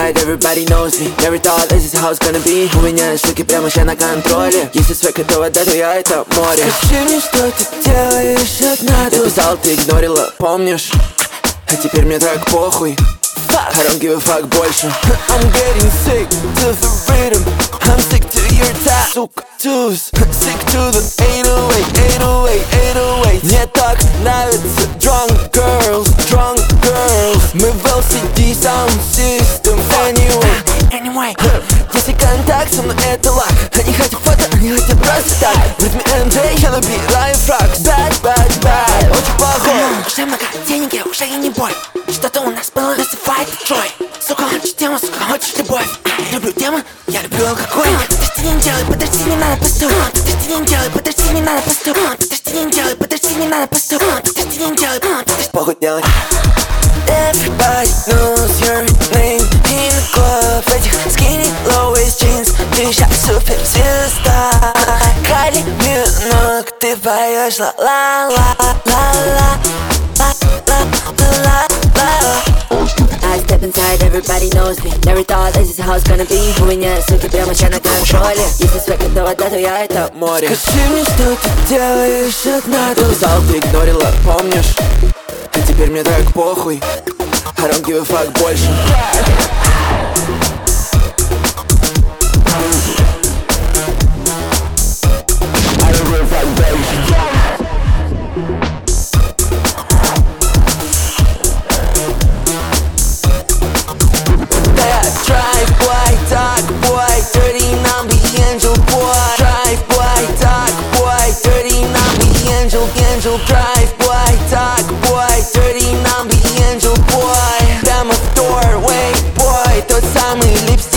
inside, everybody knows me. Never thought this is how it's gonna be. У меня штуки прямо сейчас на контроле. Если свек это вода, то я это море. Скажи мне, что ты делаешь одна тут. Я писал, ты игнорила, помнишь? А теперь мне так похуй. I don't give a fuck больше. I'm getting sick to the rhythm. I'm sick to your touch, сука, tools. Sick to the 808, 808, 808. Мне так нравится drunk girls, drunk girls. Мы в LCD sound system. Anyway, если контакт со мной это лак. Они хотят фото, они хотят просто так. В ритме MJ я набираю фраг. Bad, bad, bad, очень плохой. Уже много денег, я уже и не бой. Что-то у нас было, называет Джой. Сука, хочешь тему, сука, хочешь любовь. Я люблю тему, я люблю алкоголь. Подожди, не делай, подожди, не надо поступ. Подожди, не делай, подожди, не надо поступ. Подожди, не делай, подожди, не надо поступ. Подожди, не делай, подожди. Похуй делай. Everybody knows your name in the club. В этих skinny low waist jeans ты сейчас суперзвезда. Кайли Миног, ты поешь ла-ла-ла-ла-ла. I step inside, everybody knows me. Never thought this is how it's gonna be. У меня суки прямо сейчас на контроле. Если свек это вода, то я это море. Скажи мне, что ты делаешь одна тут. Я писал, ты игнорила, помнишь? А теперь мне так похуй. I don't give a fuck больше. Drive boy, talk boy, dirty нам be angel boy. Прямо в doorway boy, тот самый липстик.